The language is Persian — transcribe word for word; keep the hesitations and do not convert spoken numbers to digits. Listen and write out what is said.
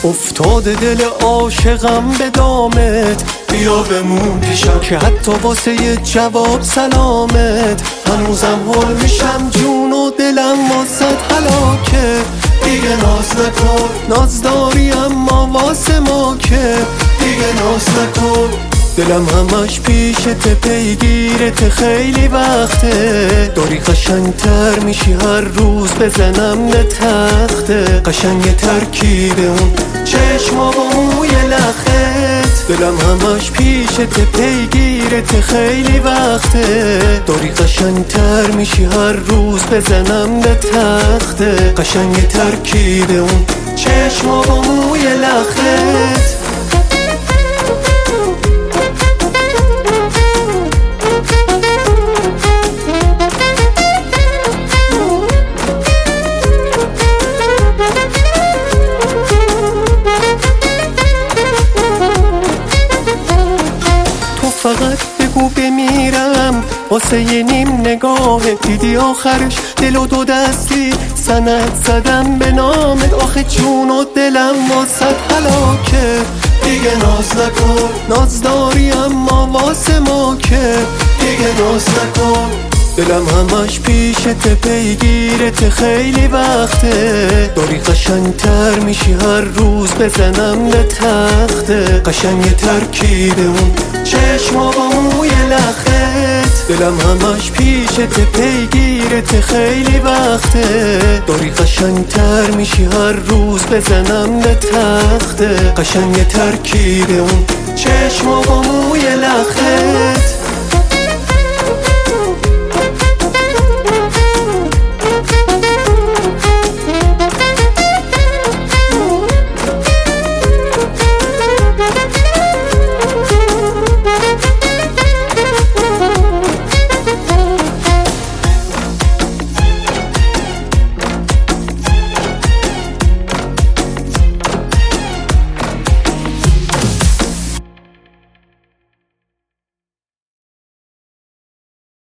افتاده دل عاشقم به دامت، بیا بمون پیشم که حتی واسه یه جواب سلامت هنوزم هول میشم، جون و دلم واسه هلاکه. دیگه ناز نکن، ناز داری اما واسه ما که دیگه ناز نکن. دلم همش پیشت پیگیرت خیلی وقته، داری قشنگتر میشی هر روز بزنم به تخته. قشنگ ترکیب اون چشما با موی لخت، دلم همش پیشت پیگیرت خیلی وقته، داری قشنگتر میشی هر روز بزنم به تخته. قشنگ ترکیب اون چشما با موی لخت. فقط بگو بمیرم واسه یه نیم نگاه، دیدی آخرش دل و دو دستی سند زدم به نامت. آخه جون و دلم واسه هلاکه. دیگه ناز نکن، ناز داری اما واسه ما که دیگه ناز نکن. دلم همش پیشت پیگیرت خیلی وقته، داری قشنگتر میشی هر روز بزنم به تخته. قشنگ ترکیب اون چشما با موی لخت، دلم همش پیشت پیگیرت خیلی وقته، داری قشنگتر میشی هر روز بزنم به تخته. قشنگ ترکیب اون چشما با موی لخت.